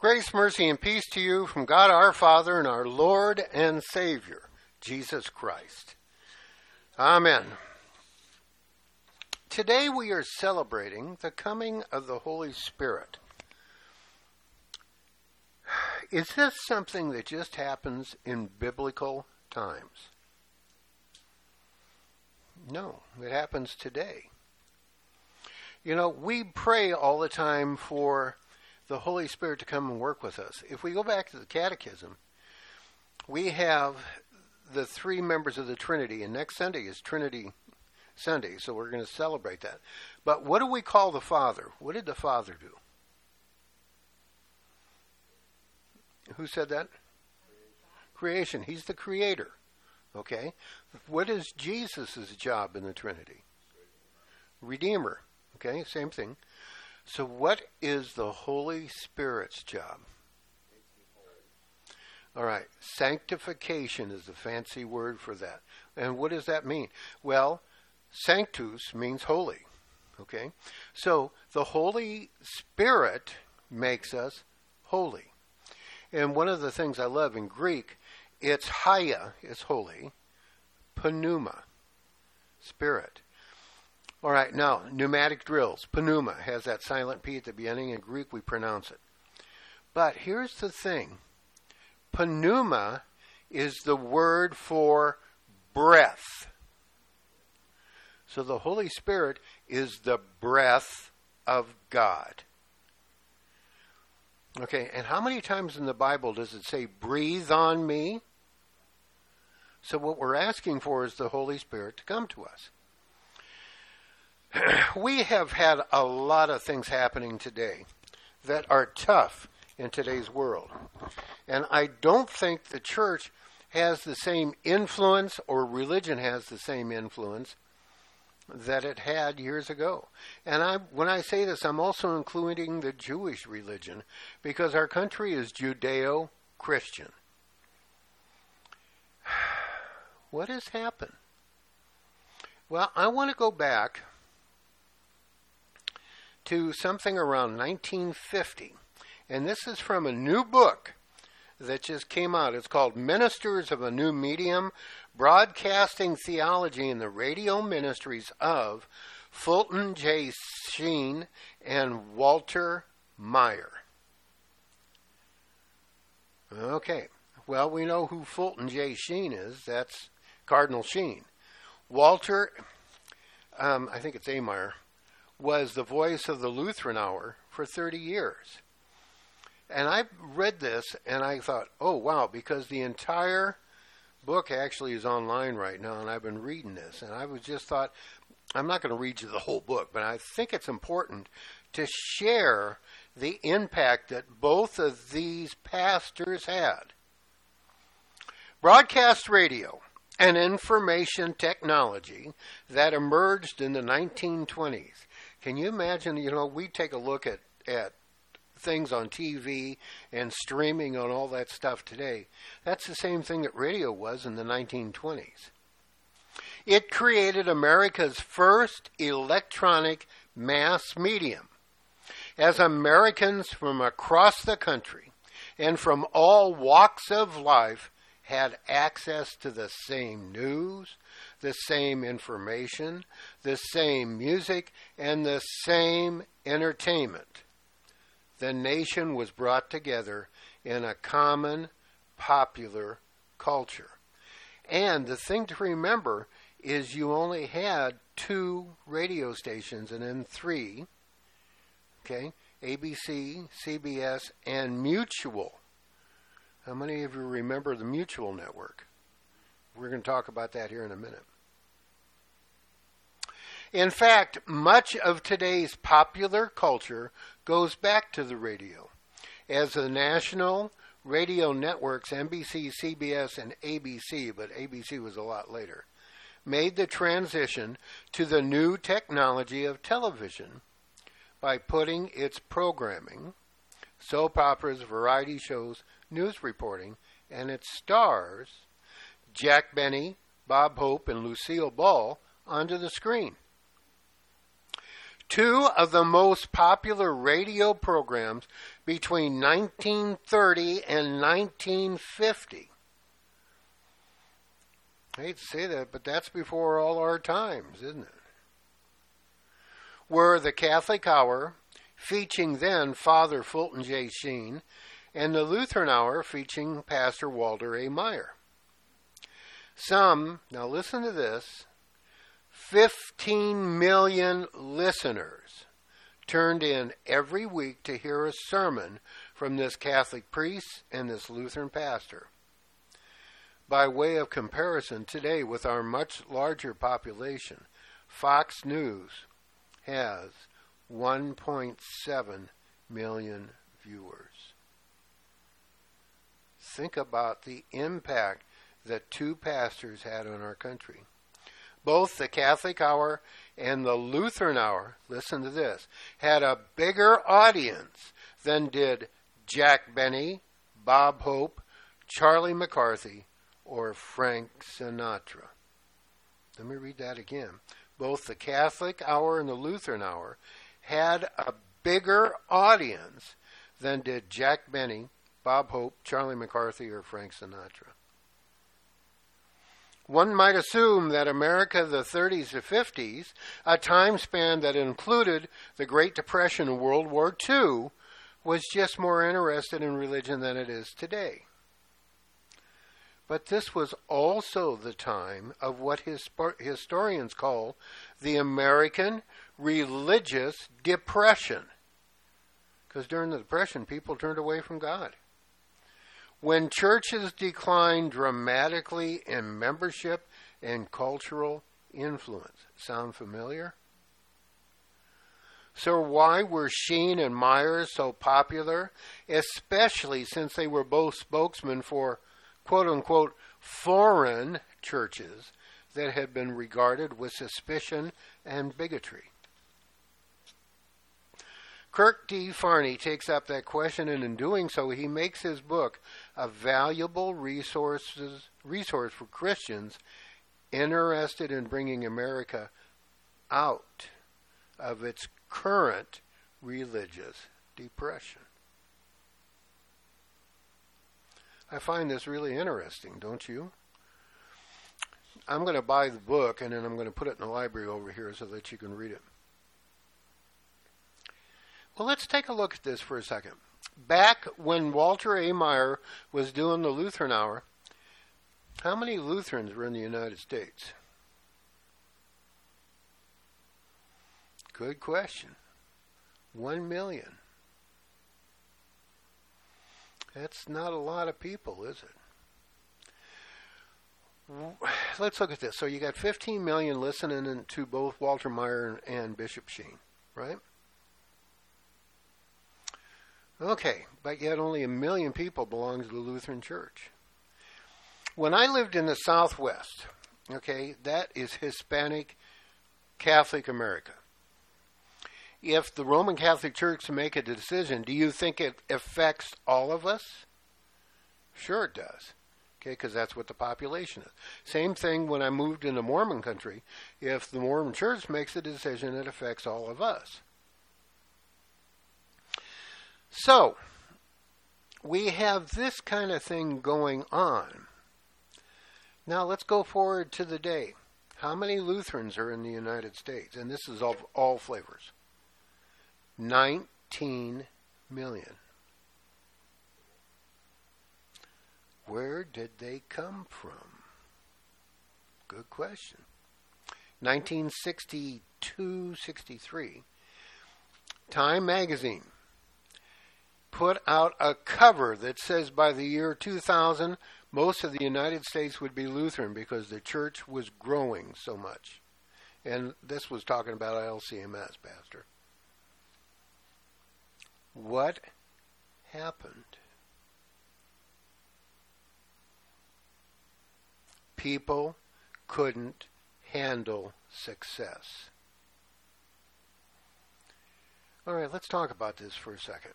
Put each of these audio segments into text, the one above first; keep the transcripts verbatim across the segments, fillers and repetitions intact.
Grace, mercy, and peace to you from God our Father and our Lord and Savior, Jesus Christ. Amen. Today we are celebrating the coming of the Holy Spirit. Is this something that just happens in biblical times? No, it happens today. You know, we pray all the time for the Holy Spirit to come and work with us. If we go back to the Catechism, we have the three members of the Trinity, and next Sunday is Trinity Sunday, so we're going to celebrate that. But what do we call the Father? What did the Father do? Who said that? Creation. He's the creator. Okay? What is Jesus' job in the Trinity? Redeemer. Okay, same thing. So what is the Holy Spirit's job? All right, sanctification is the fancy word for that. And what does that mean? Well, sanctus means holy. Okay? So the Holy Spirit makes us holy. And one of the things I love in Greek, it's haia is holy, pneuma, spirit. All right, now, pneumatic drills. Pneuma has that silent P at the beginning. In Greek, we pronounce it. But here's the thing. Pneuma is the word for breath. So the Holy Spirit is the breath of God. Okay, and how many times in the Bible does it say, breathe on me? So what we're asking for is the Holy Spirit to come to us. We have had a lot of things happening today that are tough in today's world. And I don't think the church has the same influence, or religion has the same influence that it had years ago. And I, when I say this, I'm also including the Jewish religion, because our country is Judeo-Christian. What has happened? Well, I want to go back to something around nineteen fifty. And this is from a new book that just came out. It's called Ministers of a New Medium, Broadcasting Theology in the Radio Ministries of Fulton J. Sheen and Walter Maier. Okay, well, we know who Fulton J. Sheen is. That's Cardinal Sheen. Walter, um, I think it's A. Maier, was the voice of the Lutheran Hour for thirty years. And I read this and I thought, oh wow, because the entire book actually is online right now, and I've been reading this, and I was just thought, I'm not going to read you the whole book, but I think it's important to share the impact that both of these pastors had. Broadcast radio and information technology that emerged in the nineteen twenties. Can you imagine, you know, we take a look at, at things on T V and streaming and all that stuff today. That's the same thing that radio was in the nineteen twenties. It created America's first electronic mass medium, as Americans from across the country and from all walks of life had access to the same news, the same information, the same music, and the same entertainment. The nation was brought together in a common, popular culture. And the thing to remember is you only had two radio stations, and then three, okay, A B C, C B S, and Mutual. How many of you remember the Mutual Network? We're going to talk about that here in a minute. In fact, much of today's popular culture goes back to the radio, as the national radio networks, N B C, C B S, and A B C, but A B C was a lot later, made the transition to the new technology of television by putting its programming, soap operas, variety shows, news reporting, and its stars, Jack Benny, Bob Hope, and Lucille Ball, onto the screen. Two of the most popular radio programs between nineteen thirty and nineteen fifty. I hate to say that, but that's before all our times, isn't it? Were the Catholic Hour, featuring then Father Fulton J. Sheen, and the Lutheran Hour, featuring Pastor Walter A. Meyer. Some, now listen to this, fifteen million listeners turned in every week to hear a sermon from this Catholic priest and this Lutheran pastor. By way of comparison, today with our much larger population, Fox News has one point seven million viewers. Think about the impact that two pastors had on our country. Both the Catholic Hour and the Lutheran Hour, listen to this, had a bigger audience than did Jack Benny, Bob Hope, Charlie McCarthy, or Frank Sinatra. Let me read that again. Both the Catholic Hour and the Lutheran Hour had a bigger audience than did Jack Benny, Bob Hope, Charlie McCarthy, or Frank Sinatra. One might assume that America of the thirties to fifties, a time span that included the Great Depression and World War Two, was just more interested in religion than it is today. But this was also the time of what historians call the American Religious Depression. Because during the Depression, people turned away from God. When churches declined dramatically in membership and cultural influence. Sound familiar? So why were Sheen and Meyer so popular? Especially since they were both spokesmen for quote-unquote foreign churches that had been regarded with suspicion and bigotry. Kirk D. Farney takes up that question, and in doing so, he makes his book a valuable resources, resource for Christians interested in bringing America out of its current religious depression. I find this really interesting, don't you? I'm going to buy the book, and then I'm going to put it in the library over here so that you can read it. Well, let's take a look at this for a second. Back when Walter A. Meyer was doing the Lutheran Hour, how many Lutherans were in the United States? Good question. One million. That's not a lot of people, is it? Let's look at this. So you got fifteen million listening to both Walter Meyer and Bishop Sheen, right? Okay, but yet only a million people belong to the Lutheran Church. When I lived in the Southwest, okay, that is Hispanic Catholic America. If the Roman Catholic Church make a decision, do you think it affects all of us? Sure it does, okay, because that's what the population is. Same thing when I moved into Mormon country. If the Mormon Church makes a decision, it affects all of us. So, we have this kind of thing going on. Now let's go forward to the day. How many Lutherans are in the United States? And this is of all flavors. nineteen million. Where did they come from? Good question. nineteen sixty-two sixty-three, Time magazine put out a cover that says by the year two thousand, most of the United States would be Lutheran because the church was growing so much. And this was talking about L C M S, Pastor. What happened? People couldn't handle success. All right, let's talk about this for a second.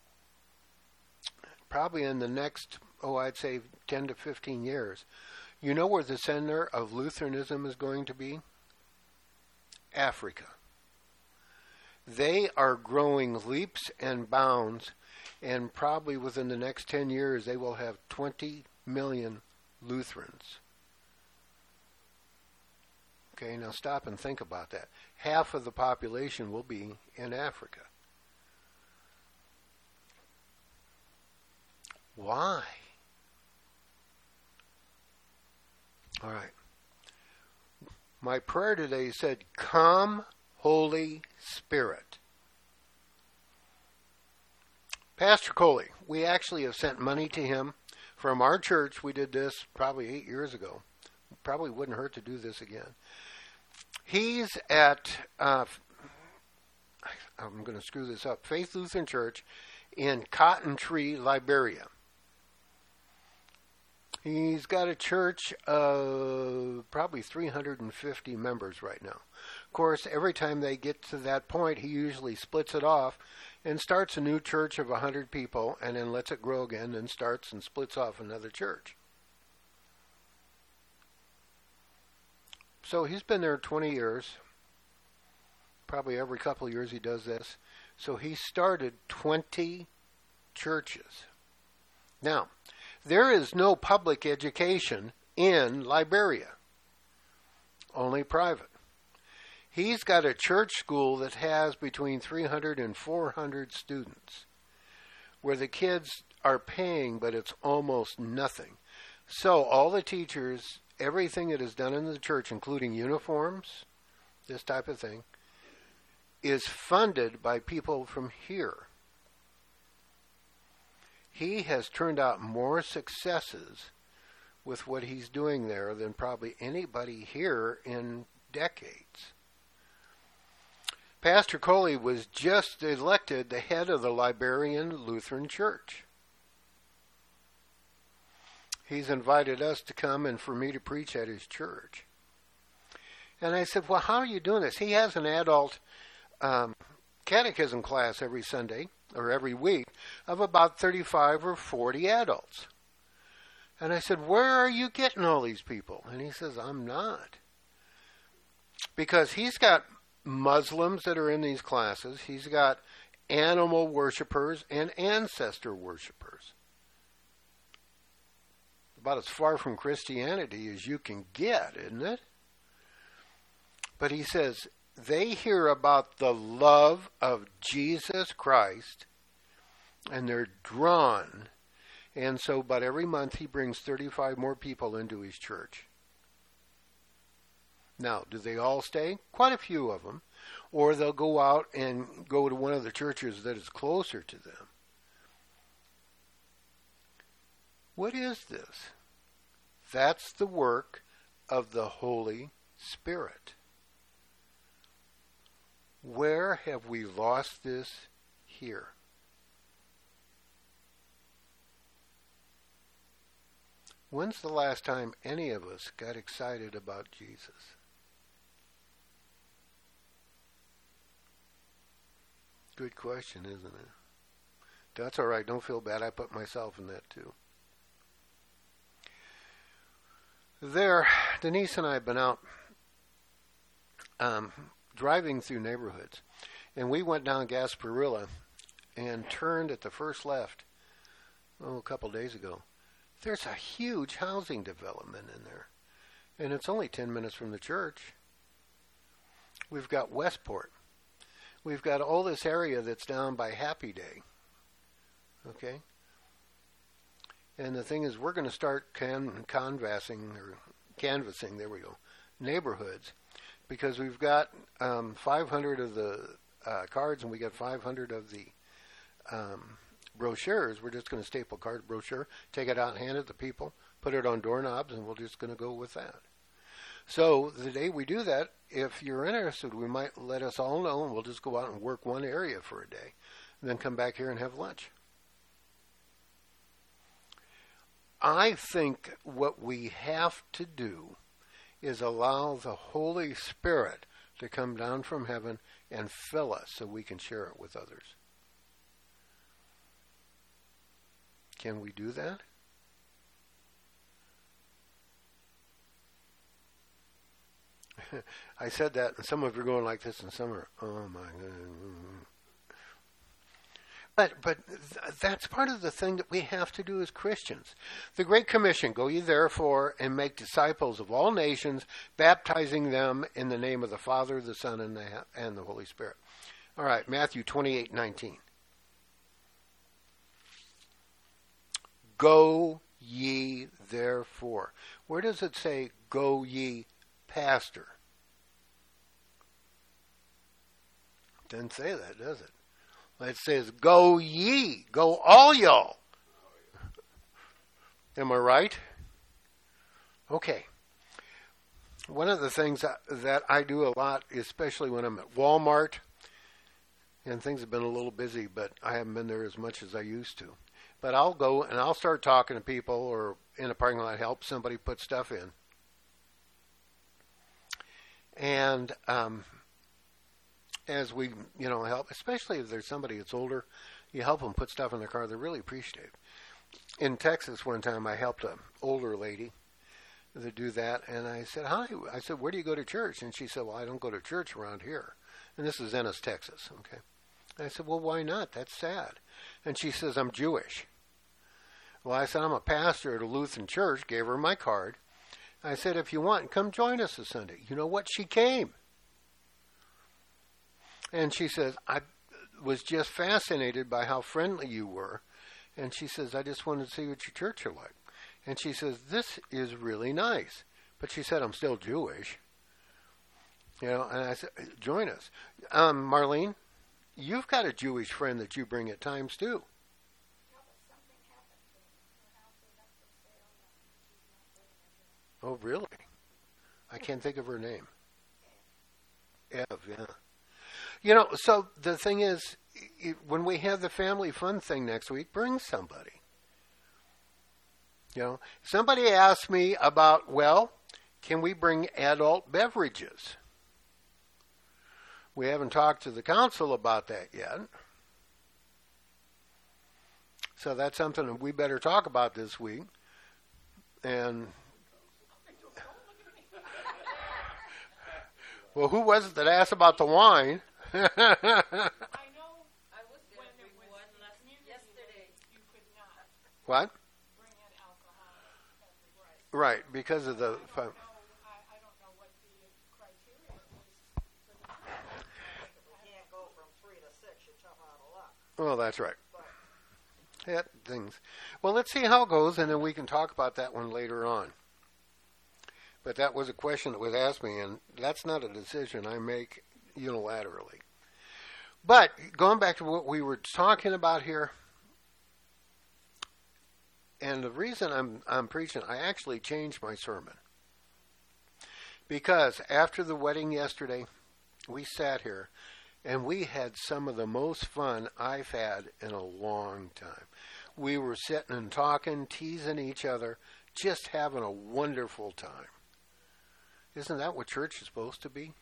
Probably in the next, oh, I'd say ten to fifteen years, you know where the center of Lutheranism is going to be? Africa. They are growing leaps and bounds, and probably within the next ten years they will have twenty million Lutherans. Okay, now stop and think about that. Half of the population will be in Africa. Why? All right. My prayer today said, "Come, Holy Spirit." Pastor Coley, we actually have sent money to him from our church. We did this probably eight years ago. Probably wouldn't hurt to do this again. He's at, uh, I'm going to screw this up, Faith Lutheran Church in Cotton Tree, Liberia. He's got a church of probably three hundred fifty members right now. Of course, every time they get to that point, he usually splits it off and starts a new church of one hundred people and then lets it grow again and starts and splits off another church. So he's been there twenty years. Probably every couple of years he does this. So he started twenty churches. Now, there is no public education in Liberia, only private. He's got a church school that has between three hundred and four hundred students, where the kids are paying, but it's almost nothing. So all the teachers, everything that is done in the church, including uniforms, this type of thing, is funded by people from here. He has turned out more successes with what he's doing there than probably anybody here in decades. Pastor Coley was just elected the head of the Liberian Lutheran Church. He's invited us to come and for me to preach at his church. And I said, well, how are you doing this? He has an adult um, catechism class every Sunday or every week of about thirty-five or forty adults. And I said, where are you getting all these people? And he says, I'm not. Because he's got Muslims that are in these classes. He's got animal worshipers and ancestor worshipers. About as far from Christianity as you can get, isn't it? But he says, they hear about the love of Jesus Christ, and they're drawn. And so about every month he brings thirty-five more people into his church. Now, do they all stay? Quite a few of them. Or they'll go out and go to one of the churches that is closer to them. What is this? That's the work of the Holy Spirit. Where have we lost this here? When's the last time any of us got excited about Jesus? Good question, isn't it? That's all right. Don't feel bad. I put myself in that too. There, Denise and I have been out um, driving through neighborhoods, and we went down Gasparilla and turned at the first left, oh, a couple days ago. There's a huge housing development in there, and it's only ten minutes from the church. We've got Westport. We've got all this area that's down by Happy Day. Okay? And the thing is, we're going to start can- canvassing, or canvassing, there we go, neighborhoods, because we've got um, five hundred of the uh, cards and we got five hundred of the um, brochures. We're just going to staple card brochure, take it out and hand it to people, put it on doorknobs, and we're just going to go with that. So the day we do that, if you're interested, we might let us all know, and we'll just go out and work one area for a day, and then come back here and have lunch. I think what we have to do is allow the Holy Spirit to come down from heaven and fill us so we can share it with others. Can we do that? I said that, and some of you are going like this, and some are, oh my God. But but th- that's part of the thing that we have to do as Christians. The Great Commission, go ye therefore and make disciples of all nations, baptizing them in the name of the Father, the Son, and the, and the Holy Spirit. All right, Matthew twenty-eight nineteen. Go ye therefore. Where does it say, go ye, pastor? Doesn't say that, does it? It says, go ye, go all y'all. Am I right? Okay. One of the things that, that I do a lot, especially when I'm at Walmart, and things have been a little busy, but I haven't been there as much as I used to. But I'll go and I'll start talking to people, or in a parking lot help somebody put stuff in. And um, as we, you know, help, especially if there's somebody that's older, you help them put stuff in their car. They're really appreciative. In Texas, one time, I helped an older lady to do that, and I said, "Hi." I said, "Where do you go to church?" And she said, "Well, I don't go to church around here." And this is Ennis, Texas. Okay. And I said, "Well, why not? That's sad." And she says, "I'm Jewish." Well, I said, "I'm a pastor at a Lutheran church." Gave her my card. I said, "If you want, come join us this Sunday." You know what? She came. And she says, "I was just fascinated by how friendly you were." And she says, "I just wanted to see what your church are like." And she says, "This is really nice." But she said, "I'm still Jewish." You know, and I said, "Join us." Um, Marlene, you've got a Jewish friend that you bring at times too. Oh, really? I can't think of her name. Ev, yeah. You know, so the thing is, it, when we have the family fun thing next week, bring somebody. You know, somebody asked me about, well, can we bring adult beverages? We haven't talked to the council about that yet. So that's something that we better talk about this week. And well, who was it that asked about the wine? I know. I was when it was yesterday. You could not. What? Bring in alcohol. Right, because of the. I don't, know, I, I don't know what the criteria is for the. We can't go from three to six. You're tough out of luck. Well, that's right. Yeah, things. Well, let's see how it goes, and then we can talk about that one later on. But that was a question that was asked me, and that's not a decision I make unilaterally. But going back to what we were talking about here, and the reason I'm I'm preaching, I actually changed my sermon. Because after the wedding yesterday, we sat here, and we had some of the most fun I've had in a long time. We were sitting and talking, teasing each other, just having a wonderful time. Isn't that what church is supposed to be?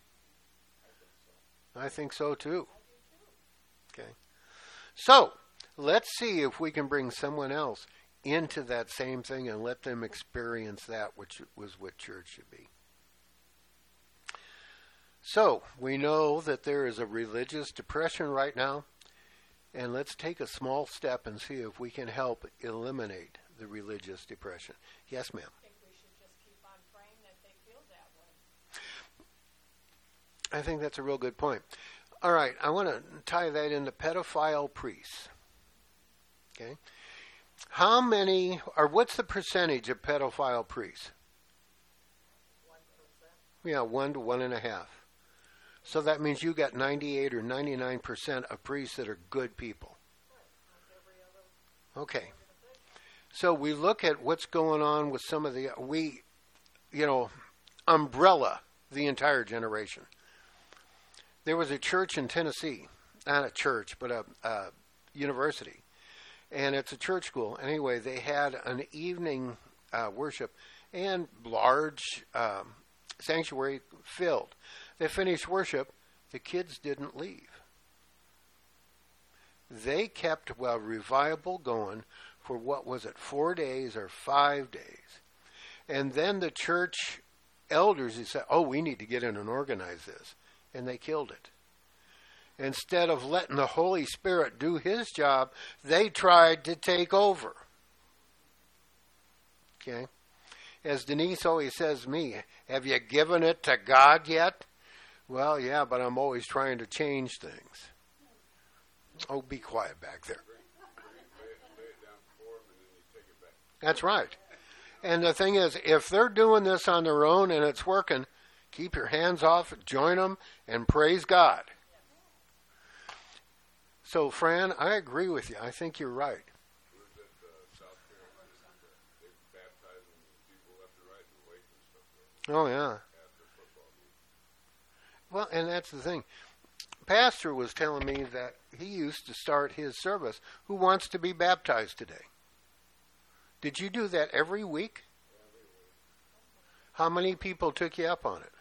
I think so too. Okay. So, let's see if we can bring someone else into that same thing and let them experience that, which was what church should be. So, we know that there is a religious depression right now, and let's take a small step and see if we can help eliminate the religious depression. Yes, ma'am. I think that's a real good point. All right, I want to tie that into pedophile priests. Okay, how many, or what's the percentage of pedophile priests? One percent. Yeah, one to one and a half. So that means you got ninety-eight or ninety-nine percent of priests that are good people. Okay. So we look at what's going on with some of the, we, you know, umbrella the entire generation. There was a church in Tennessee, not a church, but a, a university, and it's a church school. Anyway, they had an evening uh, worship and large um, sanctuary filled. They finished worship. The kids didn't leave. They kept well revival going for what was it, four days or five days, and then the church elders who said, oh, we need to get in and organize this. And they killed it. Instead of letting the Holy Spirit do his job, they tried to take over. Okay? As Denise always says to me, have you given it to God yet? Well, yeah, but I'm always trying to change things. Oh, be quiet back there. That's right. And the thing is, if they're doing this on their own and it's working, keep your hands off, join them, and praise God. So, Fran, I agree with you. I think you're right. Oh, yeah. Well, and that's the thing. Pastor was telling me that he used to start his service, who wants to be baptized today? Did you do that every week? How many people took you up on it?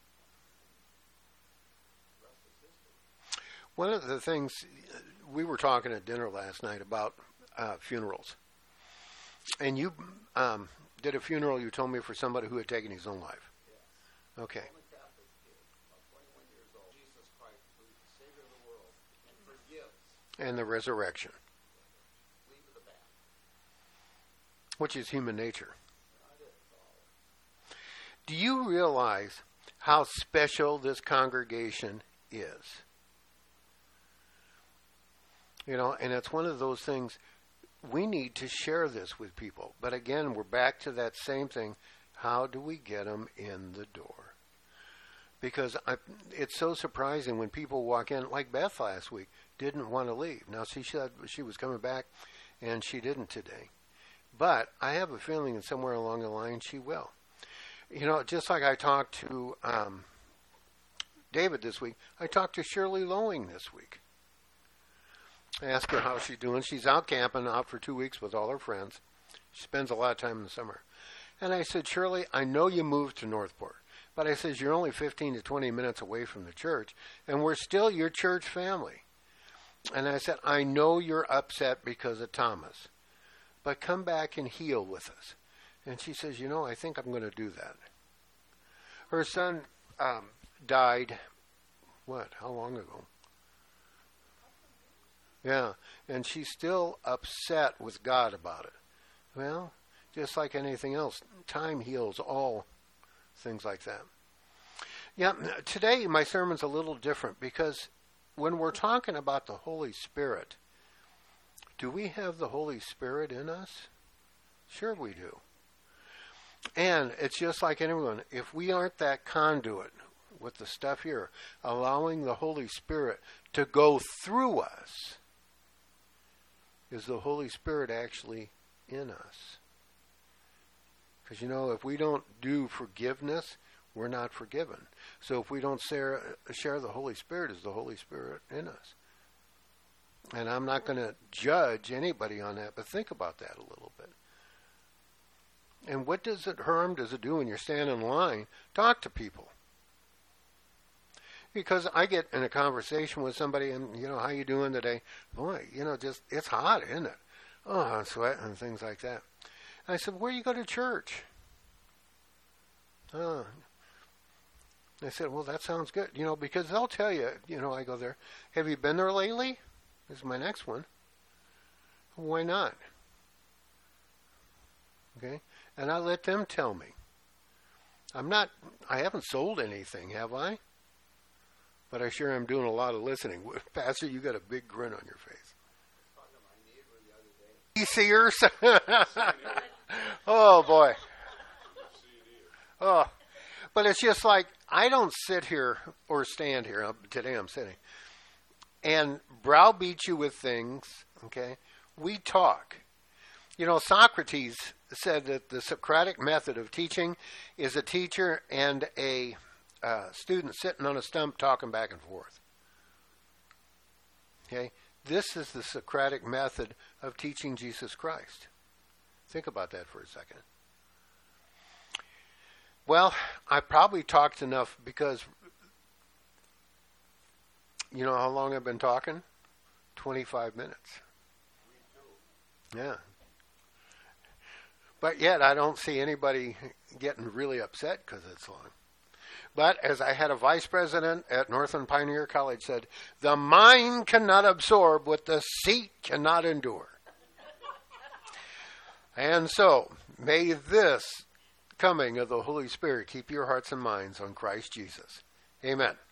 One of the things, we were talking at dinner last night about uh, funerals. And you um, did a funeral, you told me, for somebody who had taken his own life. Okay. And the resurrection, which is human nature. Do you realize how special this congregation is? You know, and it's one of those things, we need to share this with people. But again, we're back to that same thing. How do we get them in the door? Because I, it's so surprising when people walk in, like Beth last week, didn't want to leave. Now, she said she was coming back, and she didn't today. But I have a feeling that somewhere along the line she will. You know, just like I talked to um, David this week, I talked to Shirley Lowing this week. I asked her how she's doing. She's out camping, out for two weeks with all her friends. She spends a lot of time in the summer. And I said, Shirley, I know you moved to Northport. But I said, you're only fifteen to twenty minutes away from the church, and we're still your church family. And I said, I know you're upset because of Thomas, but come back and heal with us. And she says, you know, I think I'm going to do that. Her son um, died, what, how long ago? Yeah, and she's still upset with God about it. Well, just like anything else, time heals all things like that. Yeah, today my sermon's a little different because when we're talking about the Holy Spirit, do we have the Holy Spirit in us? Sure we do. And it's just like anyone. If we aren't that conduit with the stuff here, allowing the Holy Spirit to go through us, is the Holy Spirit actually in us? Because, you know, if we don't do forgiveness, we're not forgiven. So if we don't share, share the Holy Spirit, is the Holy Spirit in us? And I'm not going to judge anybody on that, but think about that a little bit. And what does it harm does it do when you're standing in line? Talk to people. Because I get in a conversation with somebody and, you know, how you doing today? Boy, you know, just, it's hot, isn't it? Oh, I'm sweating and things like that. I said, where do you go to church? Oh. I said, well, that sounds good. You know, because they'll tell you, you know, I go there. Have you been there lately? This is my next one. Why not? Okay. And I let them tell me. I'm not, I haven't sold anything, have I? But I sure am doing a lot of listening. Pastor, you got a big grin on your face. You see her? Oh, boy. Oh, but it's just like, I don't sit here or stand here. Today I'm sitting. And browbeat you with things, okay? We talk. You know, Socrates said that the Socratic method of teaching is a teacher and a uh, student sitting on a stump talking back and forth. Okay? This is the Socratic method of teaching Jesus Christ. Think about that for a second. Well, I probably talked enough because, you know how long I've been talking? twenty-five minutes. Yeah. But yet I don't see anybody getting really upset because it's long. But as I had a vice president at Northland Pioneer College said, the mind cannot absorb what the seat cannot endure. And so, may this coming of the Holy Spirit keep your hearts and minds on Christ Jesus. Amen.